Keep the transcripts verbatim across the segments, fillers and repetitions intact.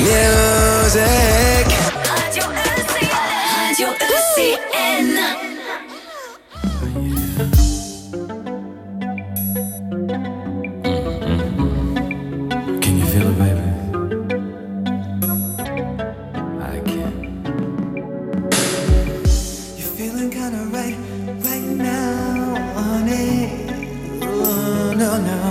Radio E C N. Radio E C N. Can you feel it, baby? I can. You're feeling kinda right, right now, honey. Oh, no, no.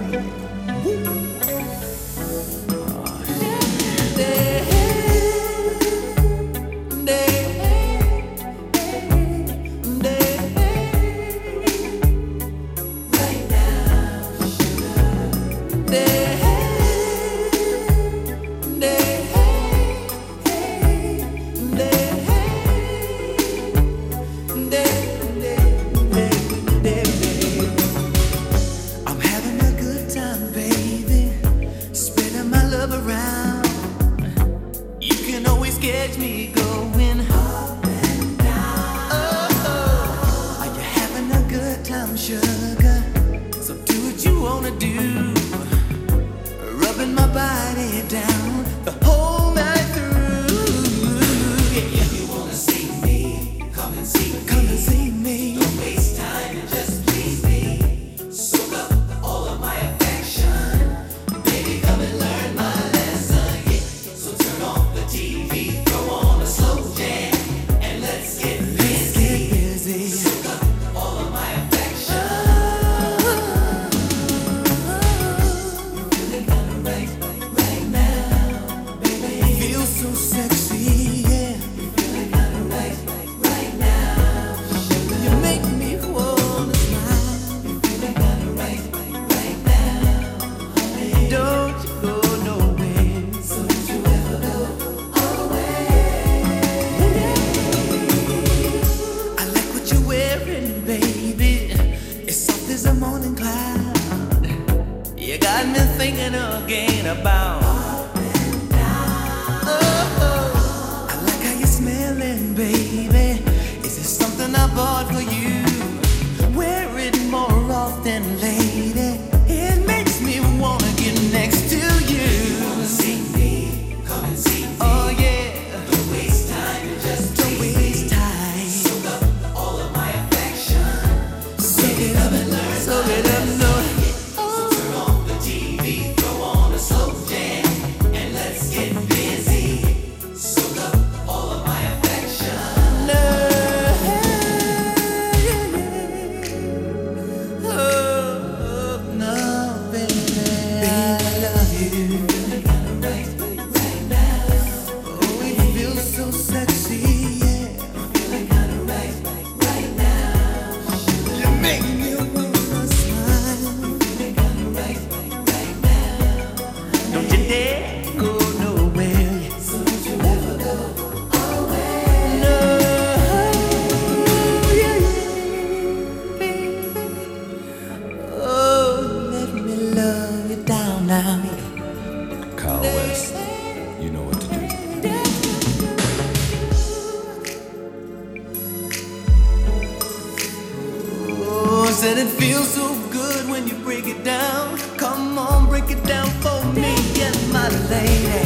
Said it feels so good when you break it down. Come on, break it down for me, yes, my lady.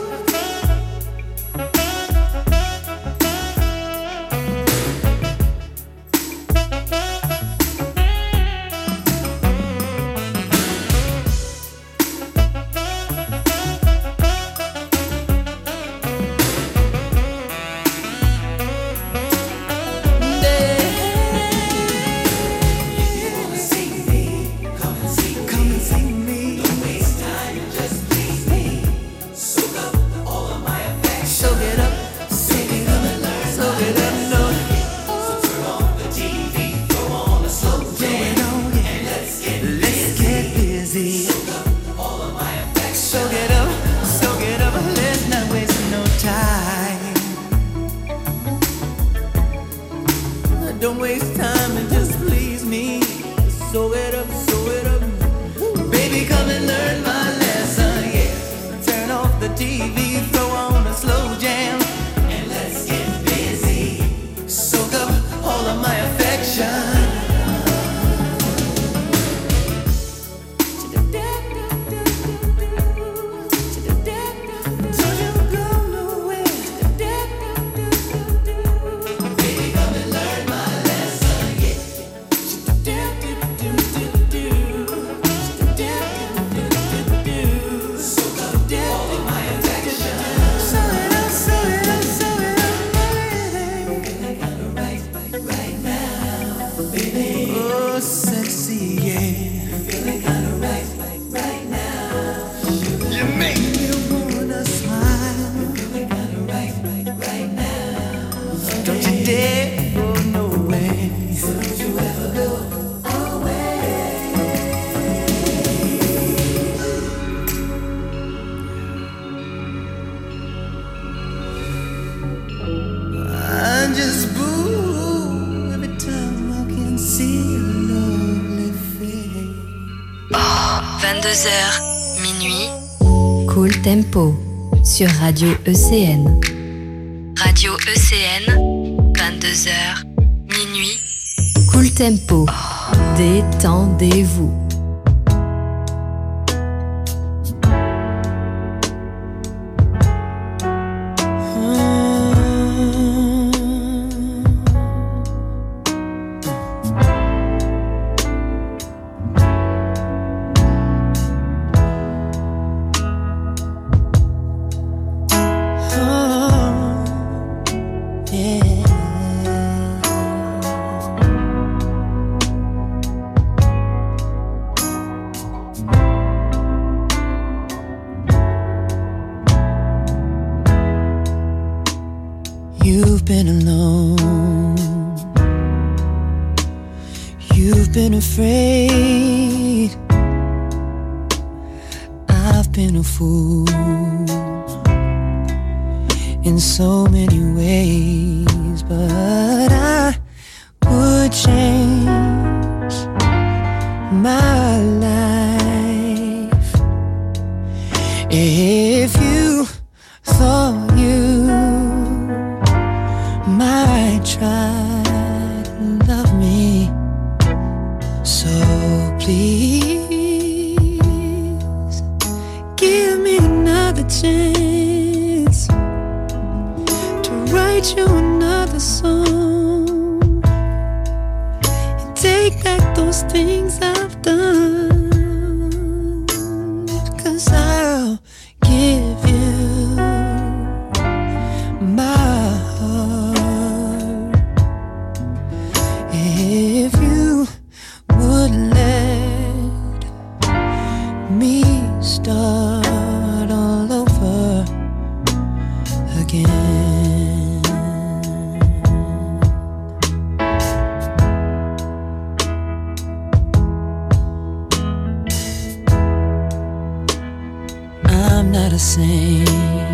Don't waste time and just please me. Sew it up, sew it up. Baby, come and learn my lesson, yeah. Turn off the T V, throw on a slow jam, and let's get busy. Soak up all of my affection. To the vingt-deux heures, minuit. Cool Tempo sur Radio E C N. Radio E C N, vingt-deux heures, minuit. Cool Tempo, oh. Détendez-vous. You've been alone. You've been afraid. I've been a fool in so many ways, but I would change my life if you thought you might try to love me. So please give me another chance to write you another song and take back those things I've done, 'cause I'll give you my heart if you would let me start all over again. I'm not a saint,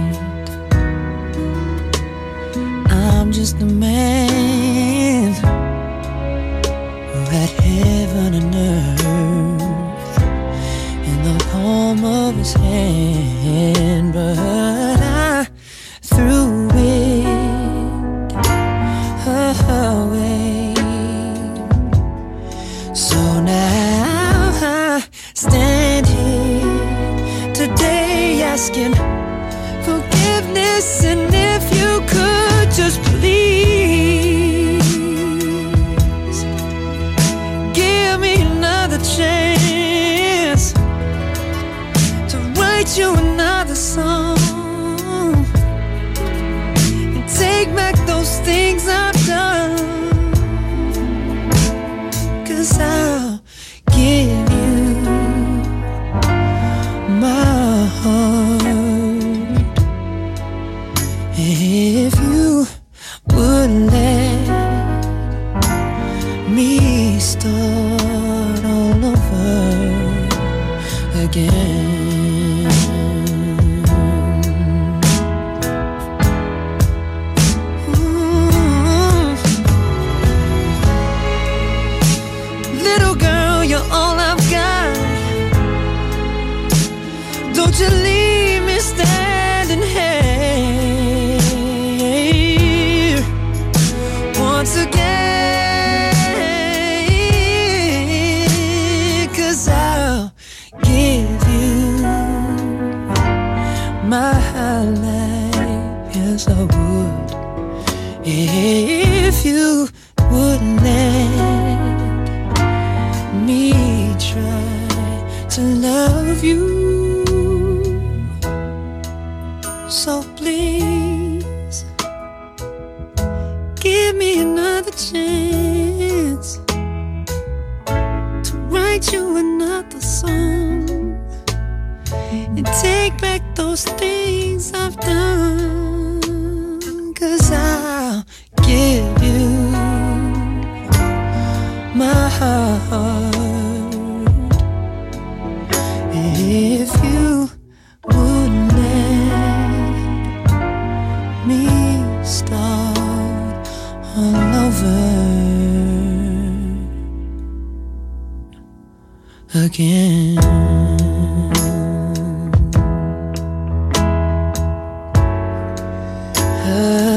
I'm just a man who had heaven and earth in the palm of his hand, but I threw it away. So now I stand here today asking forgiveness, and if you could just please give me another chance to write you another song and take back those things I've done, 'cause I'll give you my heart if you would let me start all over again. Ooh. Little girl, you're all I've got. Don't you leave me standing here once again, 'cause I'll give you my life, yes I would, if you would let me try to love you. So please give me another chance to write you another song and take back those things I've done, 'cause I'll give you my heart if you would let me start all over again.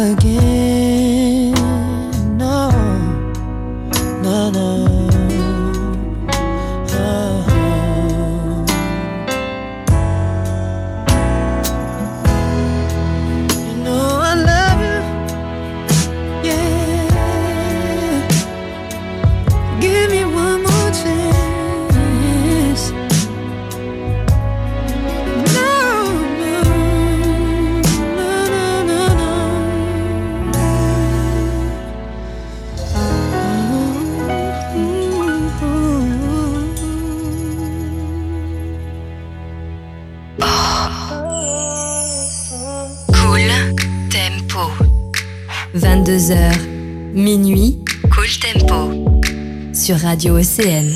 again. No, no, no. vingt-deux heures, minuit, Cool Tempo sur Radio E C N.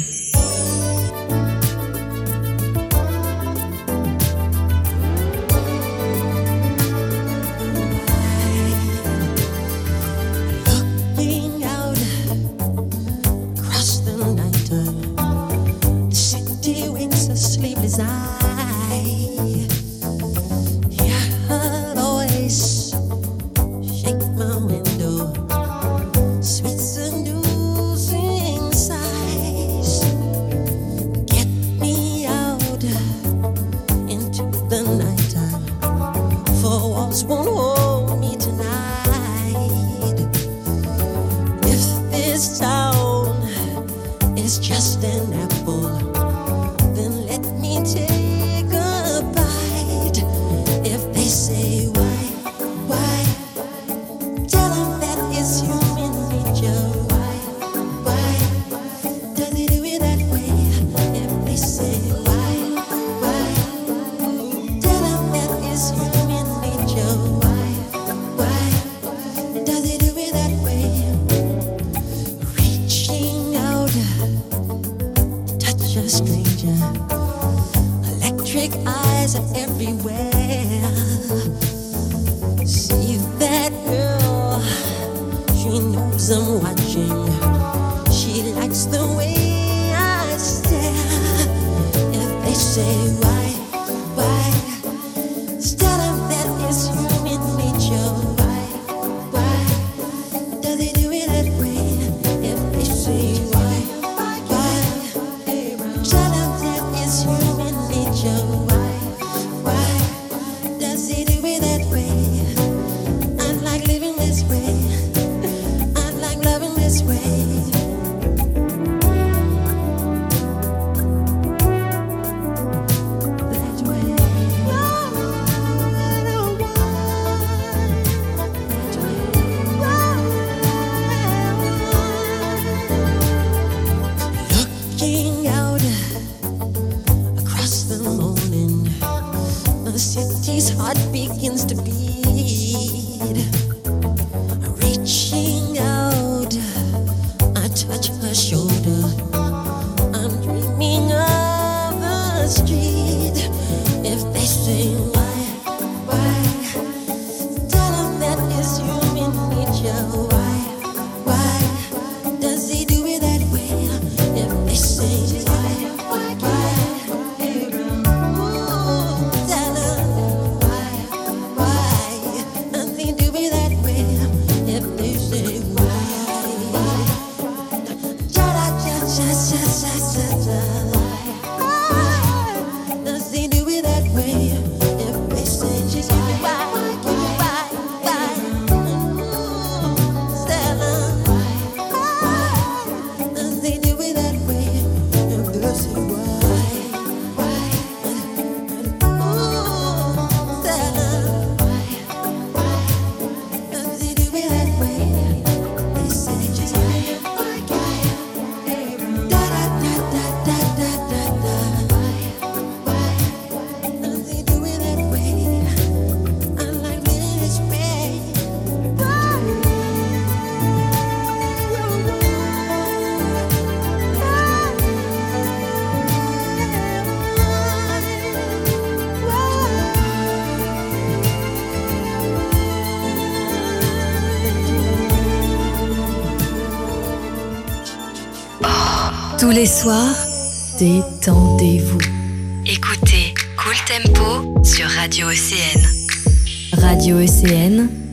Tous les soirs, détendez-vous. Écoutez Cool Tempo sur Radio E C N. Radio E C N,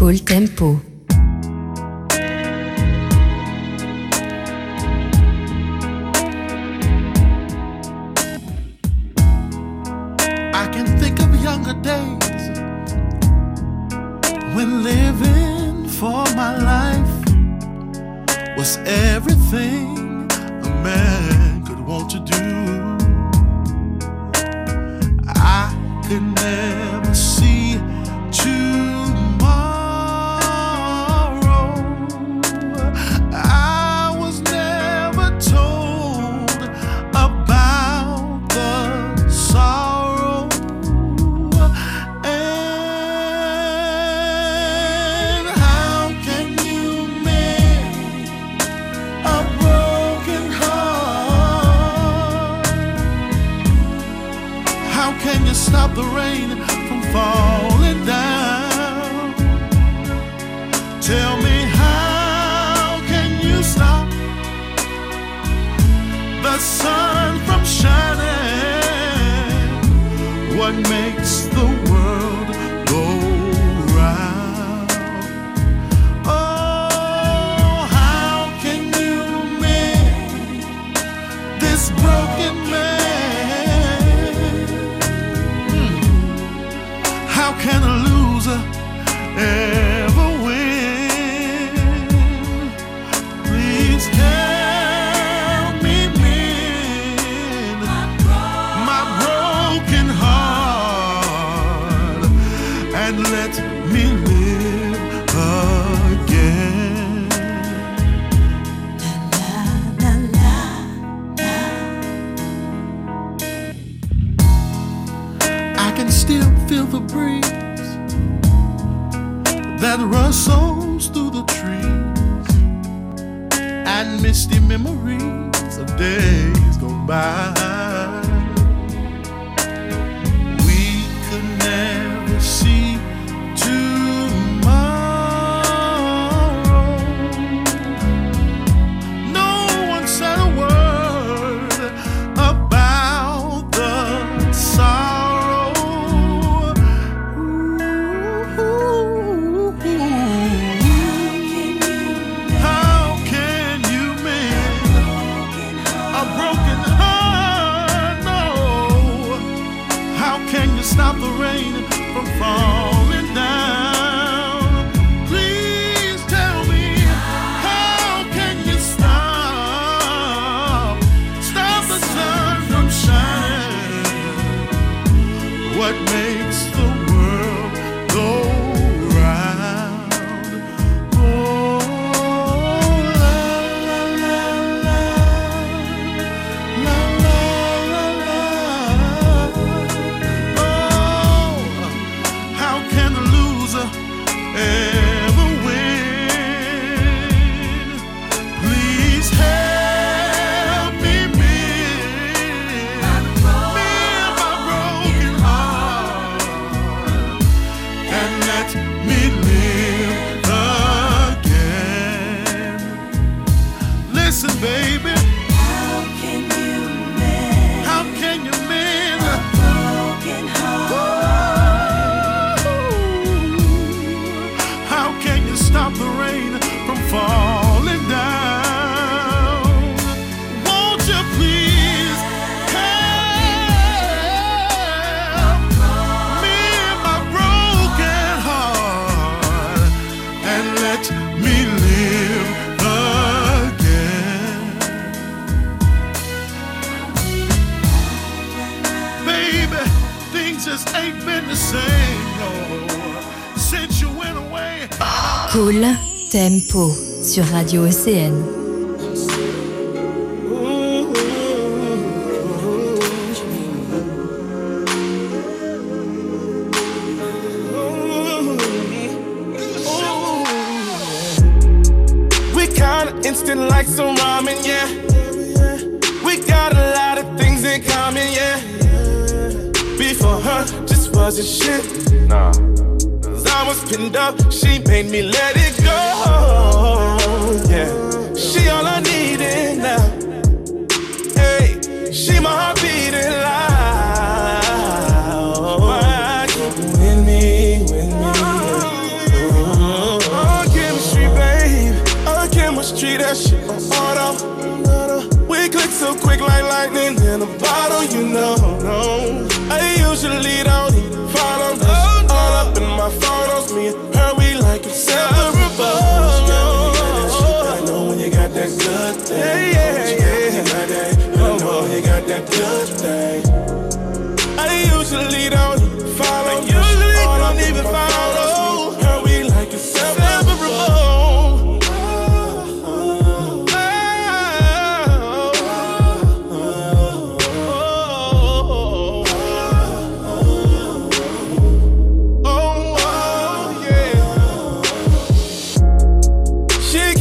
Cool Tempo. I can think of younger days when living for my life was everything a man could want to do. I could never see tomorrow. I was never told about the sorrow. And how can you mend a broken heart? How can you stop the rain from falling down? Tell me, how can you stop the sun from shining? What makes the world go round? Oh, how can you mend this broken man? Hmm. How can a loser ever win? Please help me mend my broken heart and let me live again. I can still feel the breeze that rustles through the trees and misty memories of days gone by. We could never see tomorrow. No one said a word about the sorrow. How can you mend a broken heart? No. How can you stop the rain from falling down? Please tell me, how can you stop, stop the sun from shining? What makes the world go round? Oh, la la la la, la la la la. Oh, how can a loser ever win? Please help me mend mend my broken heart and let me live again. Listen, baby, How can you mend how can you mend? a broken heart? How can you stop the rain from falling down? Won't you please help me in my broken heart and let me live again? Baby, things just ain't been the same, no, since you went away. Cool Tempo sur Radio E C N. We kinda instant like some ramen, yeah. We got a lot of things in common, yeah. Before her, just wasn't shit. Nah. Cause I was pinned up, she made me let it go. Yeah. She all I needed now. Hey, she my heart beating loud. Why keep with me, with me?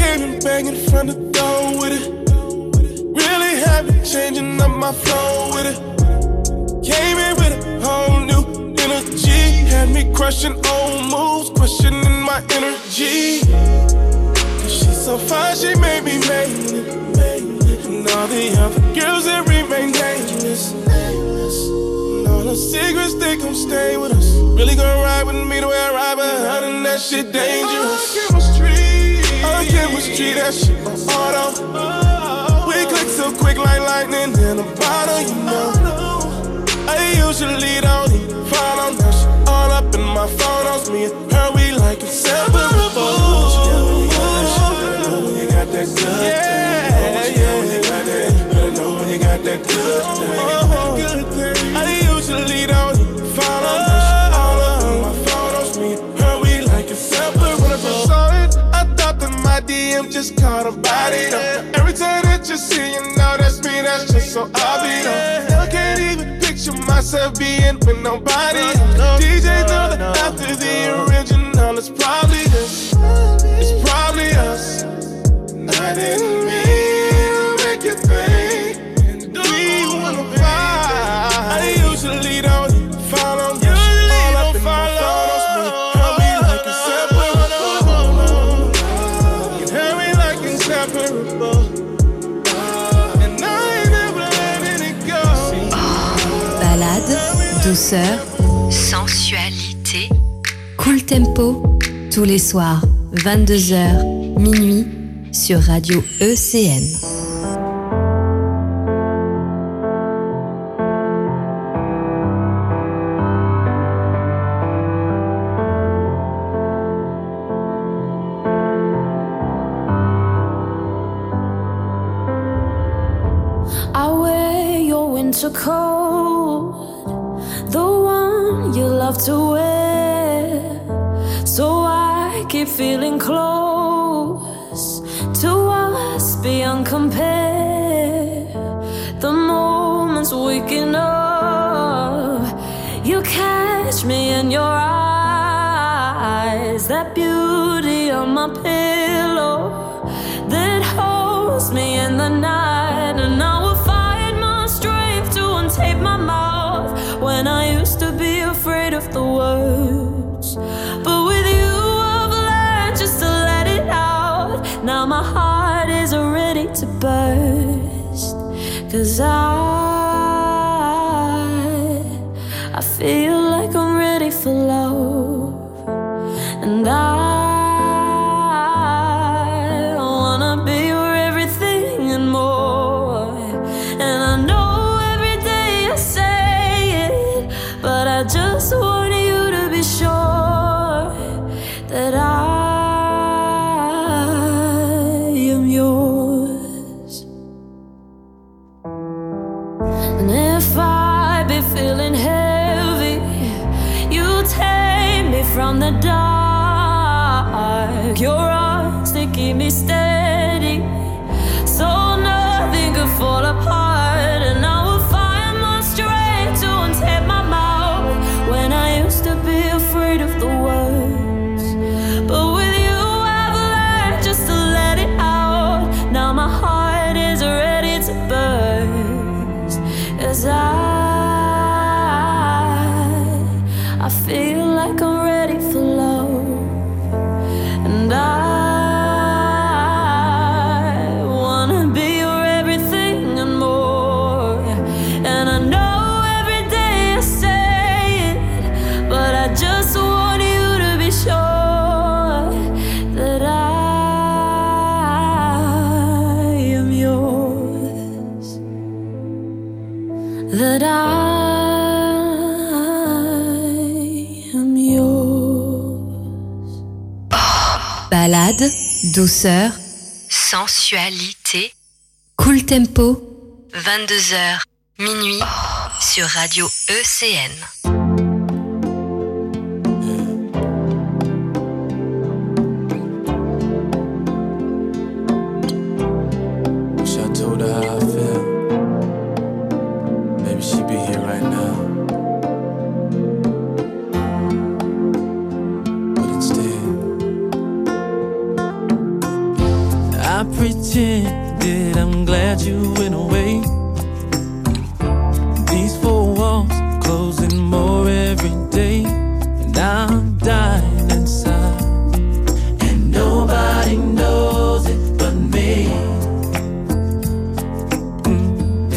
came and banged in front of the door with it. Really had me changing up my flow with it. Came in with a whole new energy. Had me crushing old moves, questioning my energy. She's so fine, she made me made it. And all the other girls that remain nameless. And all the secrets, they gon' stay with us. Really gon' ride with me the way I ride, but other than that shit dangerous. Our chemistry, our chemistry, that shit on auto. We click so quick like lightning in a bottle, you know. I usually don't even follow that shit all up in my photos. Me and her, we like inseparables. You got that good thing. Yeah, when you got that, you better know when you got that good thing. I usually don't even follow that shit all up in my photos. Me and her, we like inseparables. When I first saw it, I thought that my D M just caught a body. Every time that you see, you know that's me. That's just so obvious. I can't even picture myself being with nobody. D J know that after the original, it's probably this. It's probably us. And I didn't mean to make you think we wanna fight. I usually don't even follow you. All up in my photos, me. How we like inseparable. You hear me like inseparable. And I ain't never letting it go. Balade, douceur, sensualité, cool tempo, tous les soirs, vingt-deux heures, minuit, sur Radio E C N. I wear your winter coat, the one you love to wear, so I keep feeling close to us beyond compare. The moments waking up, you catch me in your eyes, that beauty on my pillow that holds me in the night. And I will find my strength to untape my mouth when I used to be afraid of the words. But with you I've learned just to let it out. Now my heart is ready to burst, 'cause I I feel like I'm ready for love. And I I just want you to be sure that I am yours. And if I be feeling heavy, you take me from the dark. Your arms, they keep me steady, so nothing could fall apart. And I will find my strength to untape my mouth when I used to be afraid of the words. But with you I've learned just to let it out. Now my heart is ready to burst, 'cause I I feel like I'm ready for love. And I that I am yours. Balade, douceur, sensualité, cool tempo, vingt-deux heures, minuit, sur Radio E C N. I pretended I'm glad you went away. These four walls closing more every day, and I'm dying inside, and nobody knows it but me. Mm.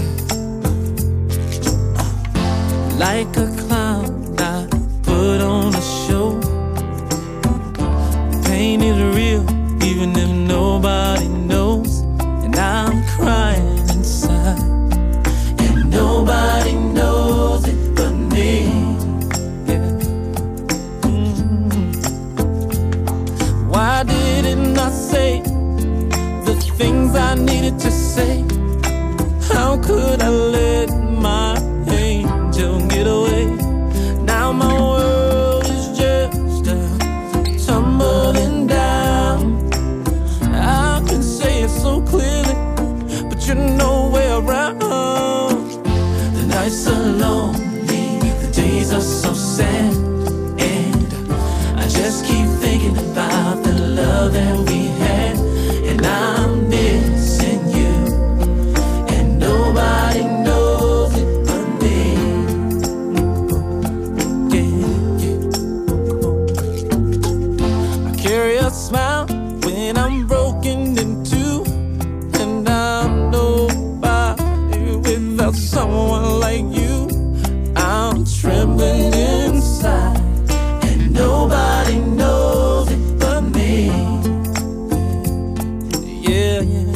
Like a clown, I put on a show. Pain is real, even if nobody knows, and I'm crying inside, and nobody knows it but me. Yeah. Mm. Why didn't I say the things I needed to say? How could I let my angel get away? Now my world is just a tumbling down. I can say it so clearly, but you're nowhere around. The nights are lonely, the days are so sad, and I just keep thinking about the love that we had, and I'm missing you, and nobody knows it but me. Yeah, yeah. I carry a smile when I'm broken in two, and I'm nobody without someone like you. I'm trembling inside, and nobody knows it but me. Yeah, yeah.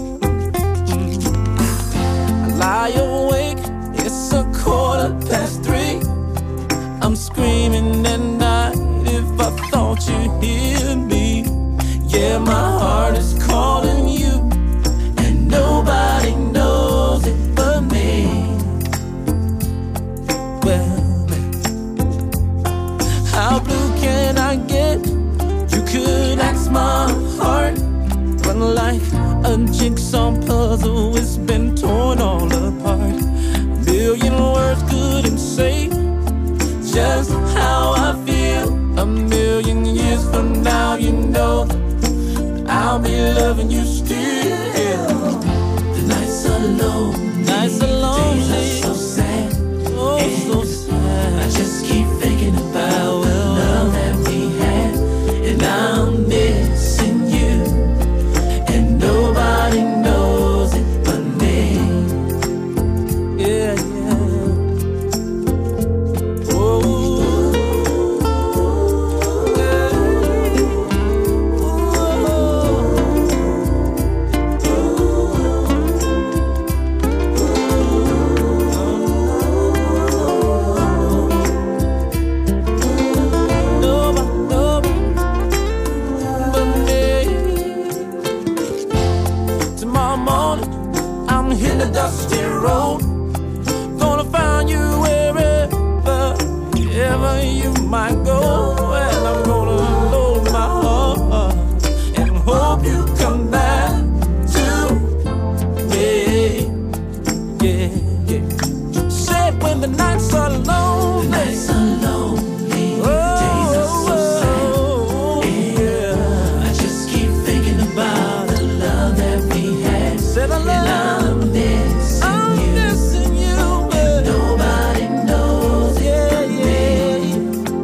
Mm. I lie awake, it's a quarter past three. I'm screaming at night if I thought you'd hear me. Yeah, my heart is calling you, and nobody knows it but me. Well, how blue can I get? You could ask my heart, but like a jigsaw puzzle, it's been torn all apart. A million words couldn't say just how I feel. A million years from now, you know I'll be loving you still. The nights are lonely, nights are lonely, the days are so sad, oh so sad. I just keep thinking about the love that we had, and I'm missing you, and nobody knows it but me. Yeah, yeah. Oh, yeah. Tomorrow morning, I'm hitting the dusty road. Gonna find you wherever, wherever you might go. And I'm gonna load my heart and hope you come back to me. Yeah, yeah. Said when the nights are lonely, the nights are lonely, the days are so sad. Yeah, I just keep thinking about the love that we had. Said I love, and I'm missing I'm you. Missing you, and nobody knows it. Yeah, yeah.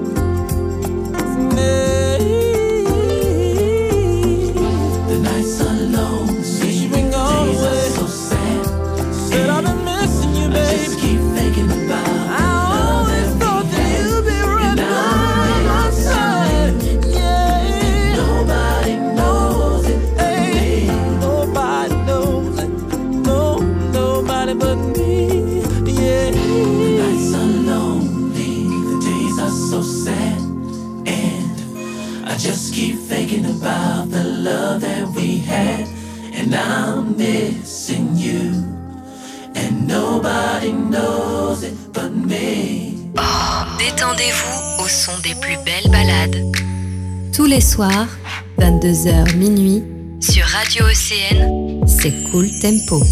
The nights are lonely, since you've been gone, the days away. Are so sad. Said I've been missing you, baby. I just keep thinking about I always thought that you'd be right by my side. Yeah, nobody knows it but me. Nobody knows it. No, nobody but me. Yeah. The nights are lonely, the days are so sad, and I just keep thinking about the love that we had, and I'm missing you, and nobody knows it but me. Détendez-vous au son des plus belles balades. Tous les soirs, vingt-deux heures minuit, Sur Radio E C N, c'est Cool Tempo.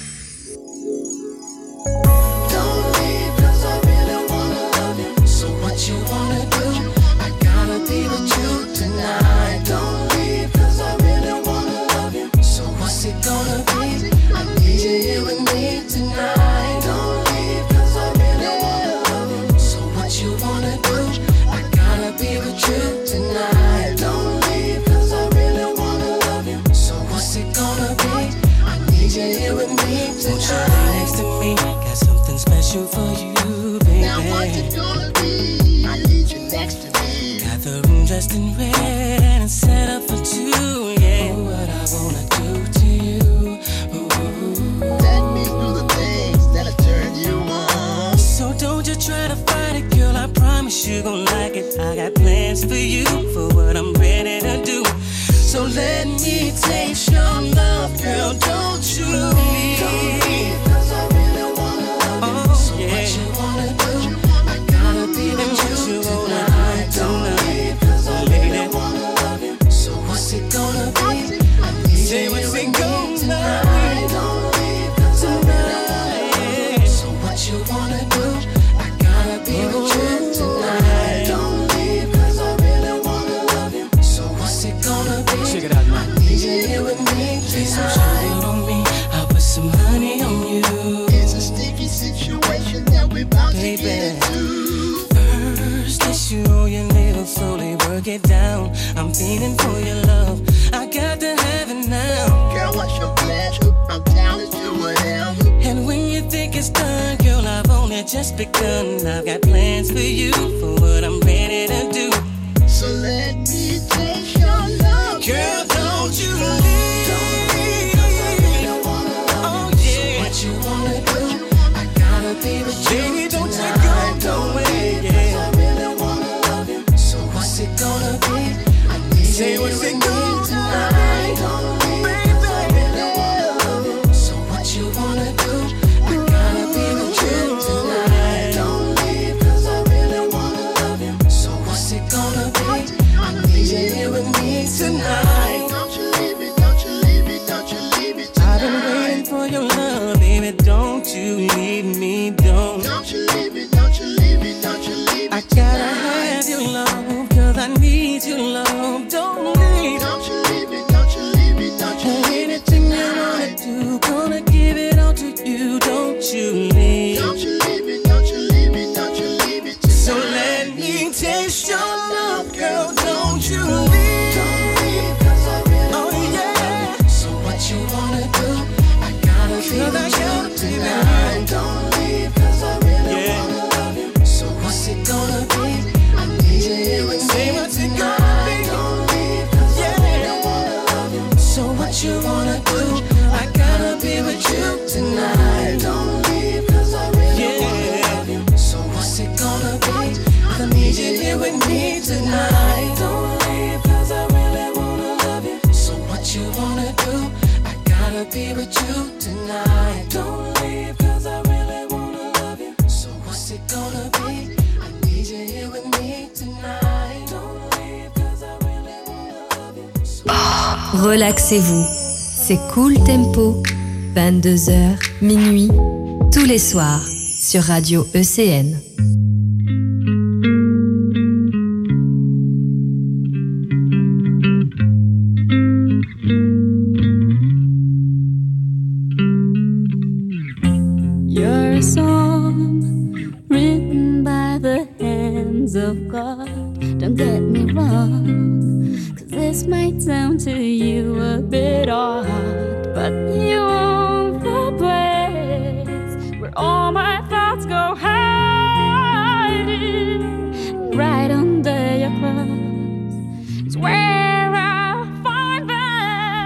Don't leave, 'cause I really wanna love you. So what you wanna do? I gotta be with you tonight. Don't leave, 'cause I really wanna love you. So let me taste your love, girl, don't you leave. Don't leave, 'cause I really wanna love you. Oh, so yeah. What you wanna do? I gotta be with you tonight. Don't leave, 'cause I really wanna love you. So what's it gonna be? Say what's it gonna be? Don't leave, 'cause I really wanna love you. So what you wanna do? I gotta be with you tonight. Don't leave, 'cause I really wanna love you. So what's it gonna be? Check it out, man. I need you here with me tonight. Lay some sugar on me, I'll put some honey on you. It's a sticky situation that we're about to get into. First issue, your little slowly work it down. I'm feeling for your love, I got to have it now. Girl, what's your pleasure? I'm down to do whatever. And when you think it's done, girl, I've only just begun. I've got plans for you, for what I'm ready to do. So let me taste your love, girl, don't you leave. Don't leave, 'cause I really wanna love you. Oh yeah. So what you wanna do? I gotta be with you. Baby, don't you go away, yeah. 'Cause I really wanna love you. So what's it gonna be? I need Say you what's it gonna tonight. Don't leave, baby, 'cause I really wanna love you. So what you wanna do? I gotta be with you tonight. Don't leave, 'cause I really wanna love you. So what's it gonna be? I need you here with me tonight. Don't you leave me, don't you leave me, don't you leave me tonight. I've been waiting for your love, baby, don't you leave me, don't. Don't you leave me, don't you leave me, don't you leave me I gotta have your love, 'cause I need your love, don't leave. Don't you leave me, don't you leave me, don't you leave me. Anything you wanna do, gonna give it all to you, don't you leave. Don't you leave me, don't you leave me, don't you leave me tonight. So let me taste your love, girl, don't you leave. Don't leave, 'cause I really oh, wanna yeah. love you. So what you wanna do? I gotta be with you tonight. Don't leave, 'cause I really yeah. wanna love you. So what's it gonna be? I need you here with me tonight. Don't leave, 'cause yeah. I really wanna love you. So what you wanna do? I gotta be with you tonight. Don't leave, 'cause I really yeah. wanna love you. So what's it gonna be? I need you here with me tonight. Don't leave, 'cause I really wanna love you. So what you wanna do? I gotta be with you tonight. Don't leave, 'cause I really wanna love you. So what's it gonna be? I need you here with me tonight. Don't leave, 'cause I really wanna love you. So Relaxez-vous, c'est Cool Tempo, vingt-deux heures, minuit, tous les soirs sur Radio E C N. You're a song written by the hands of God. Don't get me wrong, 'cause this might sound to you a bit odd, but you own the place where all my thoughts go hiding. Right under your cross is where I find them.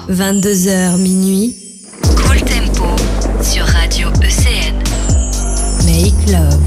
vingt-deux heures minuit. Cool Tempo sur Radio E C N. Make love.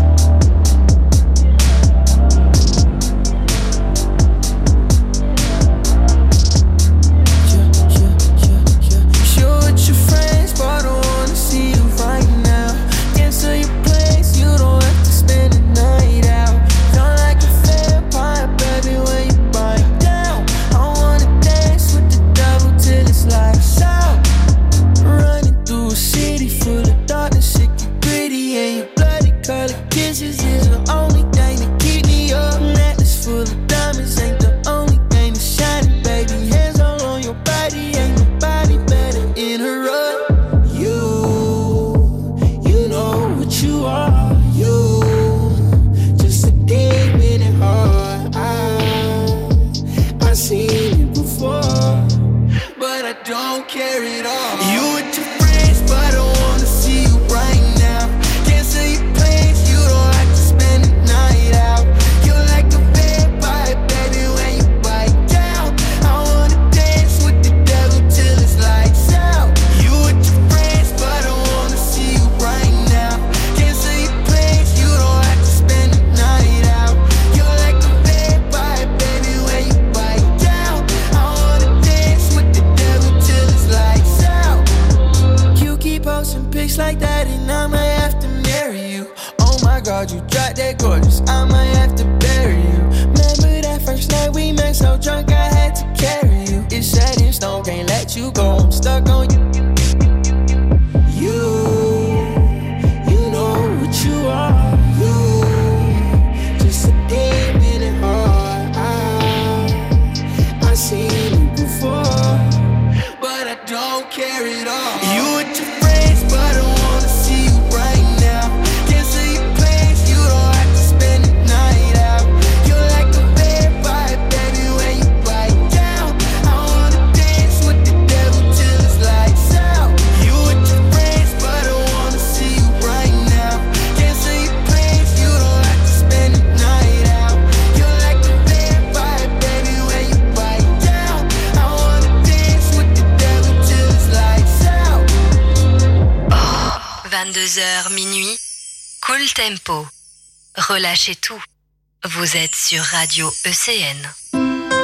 vingt-deux heures minuit, Cool Tempo. Relâchez tout. Vous êtes sur Radio E C N.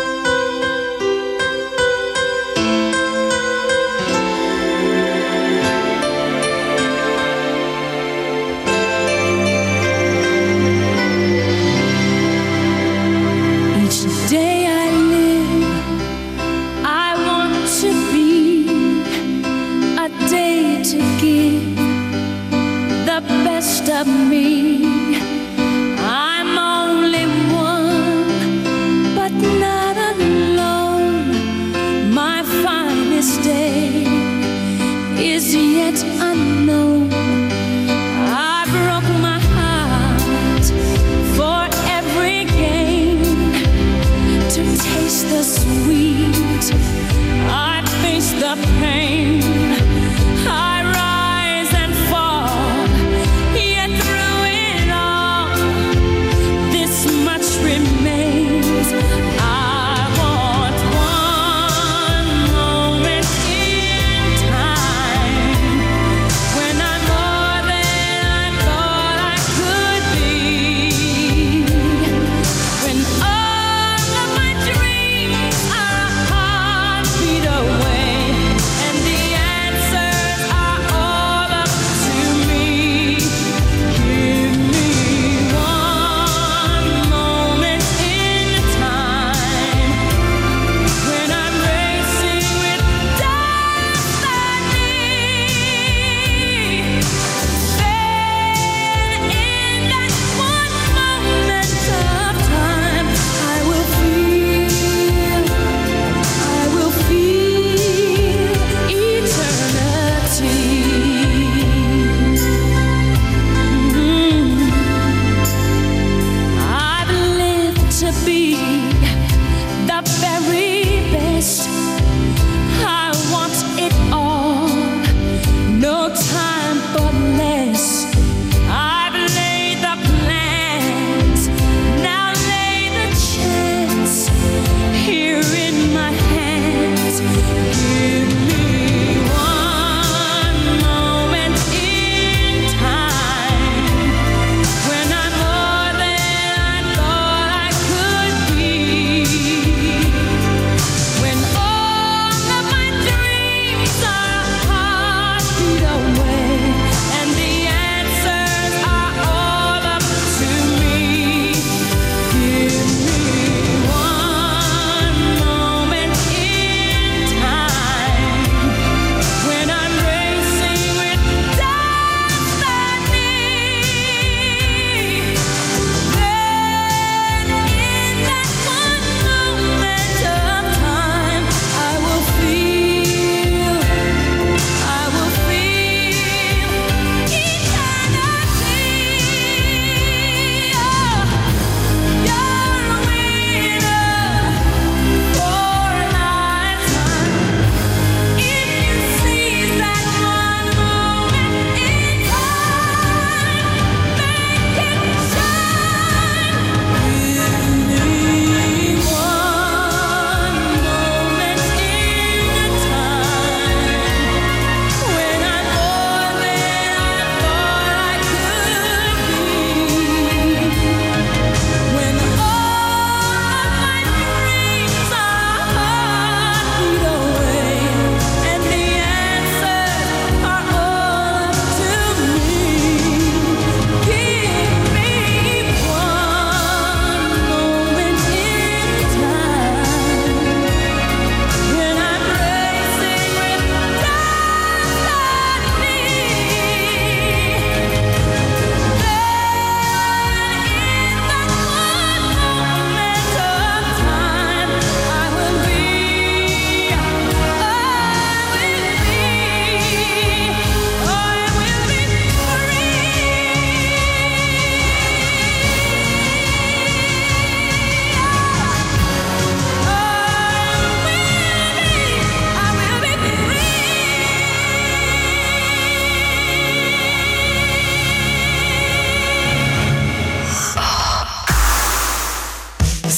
Of me, I'm only one, but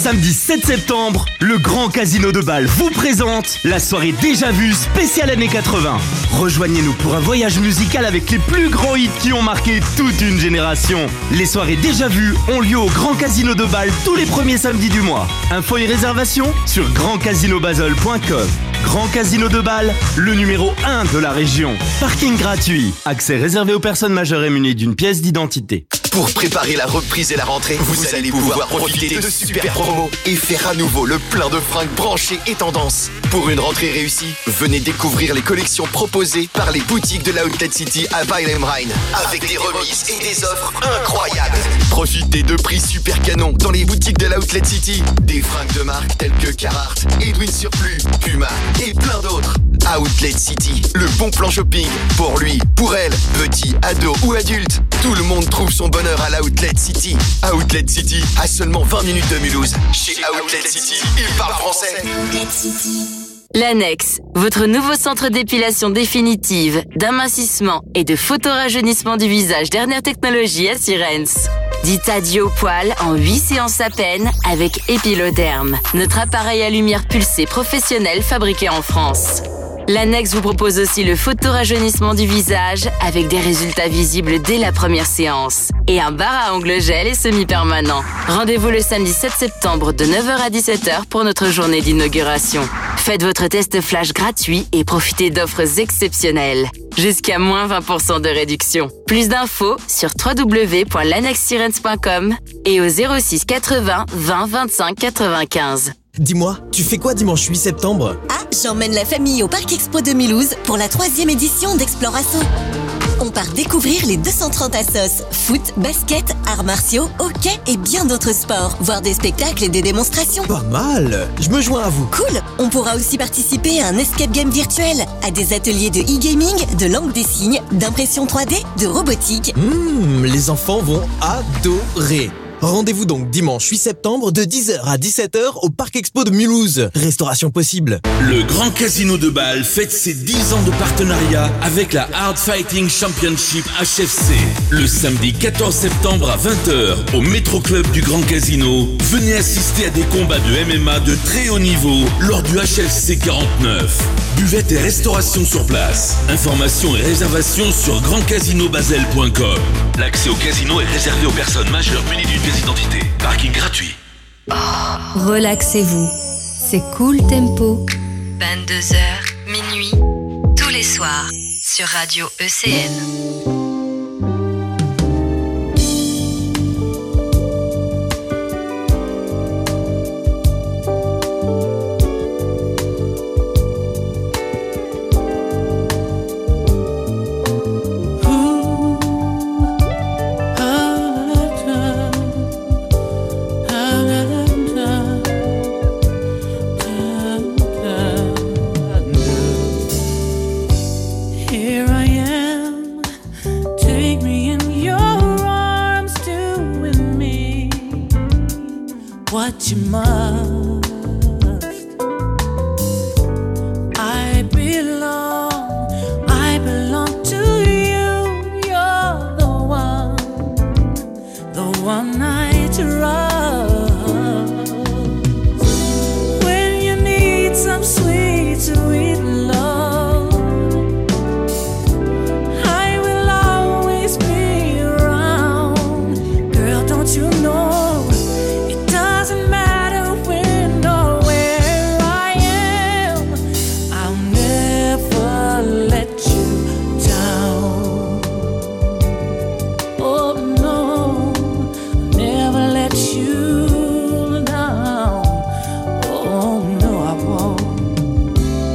samedi sept septembre, le Grand Casino de Bâle vous présente la soirée déjà vue spéciale années quatre-vingts. Rejoignez-nous pour un voyage musical avec les plus grands hits qui ont marqué toute une génération. Les soirées déjà vues ont lieu au Grand Casino de Bâle tous les premiers samedis du mois. Infos et réservations sur grand casino basel point com. Grand Casino de Bâle, le numéro un de la région. Parking gratuit. Accès réservé aux personnes majeures et munies d'une pièce d'identité. Pour préparer la reprise et la rentrée, vous, vous allez pouvoir profiter de super promos et faire à nouveau le plein de fringues branchées et tendances. Pour une rentrée réussie, venez découvrir les collections proposées par les boutiques de l'Outlet City à Weilheim-Rhein avec des remises et des offres incroyables. Profitez de prix super canons dans les boutiques de l'Outlet City. Des fringues de marque telles que Carhartt, Edwin Surplus, Puma et plein d'autres. Outlet City, le bon plan shopping pour lui, pour elle, petit, ado ou adulte. Tout le monde trouve son bonheur à l'Outlet City. Outlet City, à seulement vingt minutes de Mulhouse. Chez Outlet City, il parle français. L'Annexe, votre nouveau centre d'épilation définitive, d'amincissement et de photorajeunissement du visage dernière technologie à Sirens. Dites adieu au poil en huit séances à peine avec Epiloderm, notre appareil à lumière pulsée professionnel fabriqué en France. L'Annexe vous propose aussi le photorajeunissement du visage avec des résultats visibles dès la première séance et un bar à ongles gel et semi-permanent. Rendez-vous le samedi sept septembre de neuf heures à dix-sept heures pour notre journée d'inauguration. Faites votre test flash gratuit et profitez d'offres exceptionnelles. Jusqu'à moins vingt pour cent de réduction. Plus d'infos sur w w w point lannexe sirens point com et au zéro six quatre-vingts vingt vingt-cinq quatre-vingt-quinze. Dis-moi, tu fais quoi dimanche huit septembre? Ah, j'emmène la famille au Parc Expo de Mulhouse pour la troisième édition d'Explorasso. On part découvrir les deux cent trente assos, foot, basket, arts martiaux, hockey et bien d'autres sports, voir des spectacles et des démonstrations. Pas mal, je me joins à vous. Cool, on pourra aussi participer à un escape game virtuel, à des ateliers de e-gaming, de langue des signes, d'impression trois D, de robotique. Mmh, les enfants vont adorer. Rendez-vous donc dimanche huit septembre de dix heures à dix-sept heures au Parc Expo de Mulhouse. Restauration possible. Le Grand Casino de Bâle fête ses dix ans de partenariat avec la Hard Fighting Championship H F C. Le samedi quatorze septembre à vingt heures au Métro Club du Grand Casino, venez assister à des combats de M M A de très haut niveau lors du H F C quarante-neuf. Buvette et restauration sur place. Informations et réservations sur grand casino basel point com. L'accès au casino est réservé aux personnes majeures munies d'une pièce d'identité. Parking gratuit. Relaxez-vous. C'est Cool Tempo. vingt-deux heures, minuit, tous les soirs sur Radio E C N. What you must. I belong, I belong to you. You're the one, the one I trust. When you need some sweet, sweet love, I will always be around. Girl, don't you know? Doesn't matter when or where I am, I'll never let you down. Oh no, I'll never let you down. Oh no, I won't.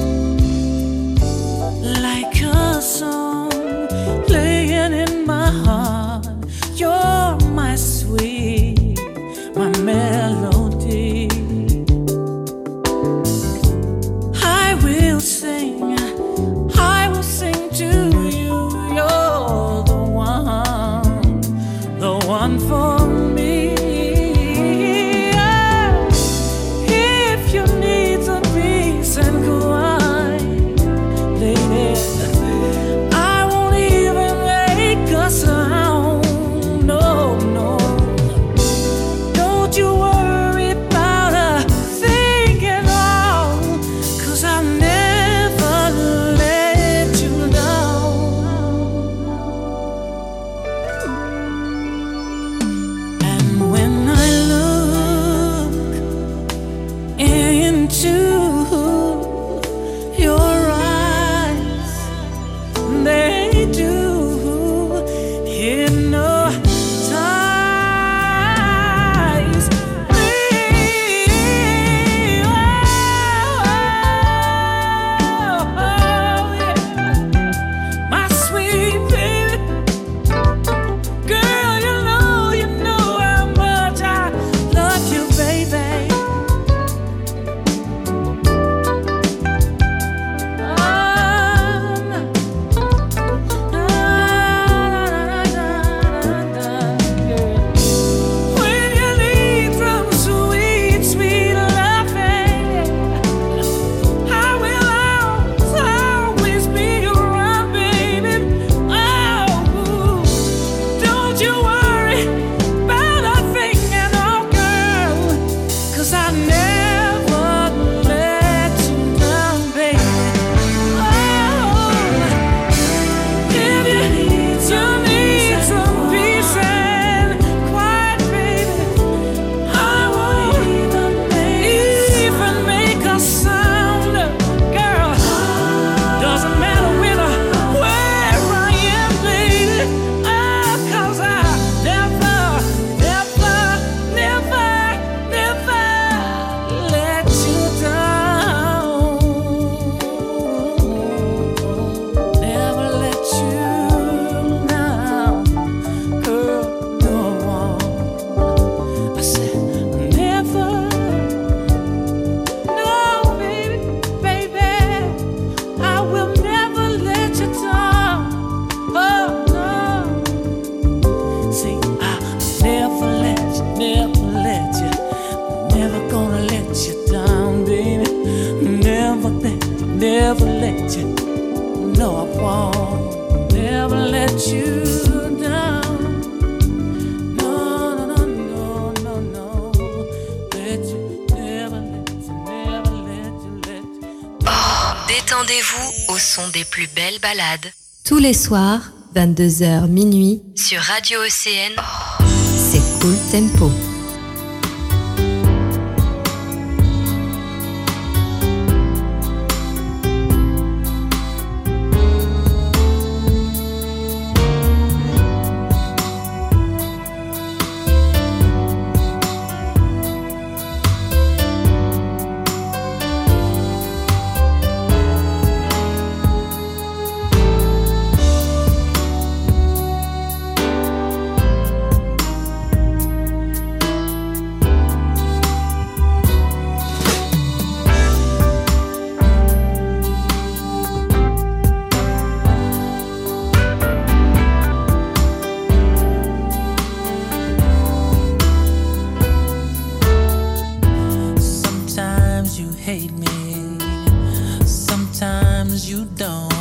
Like a song playing in my heart, you're my sweet, my melody. I will sing, I will sing to you. You're the one, the one for me. Yeah. If you need some peace and quiet, lady, I won't even make a sound. No, no. Don't you worry about never let you. No, I won't never let you down. No, no, no, no, no, no. Let you, never let you, never let you, let you. Détendez-vous au son des plus belles ballades. Tous les soirs, vingt-deux heures minuit, sur Radio E C N. C'est Cool Tempo. Sometimes you hate me, sometimes you don't.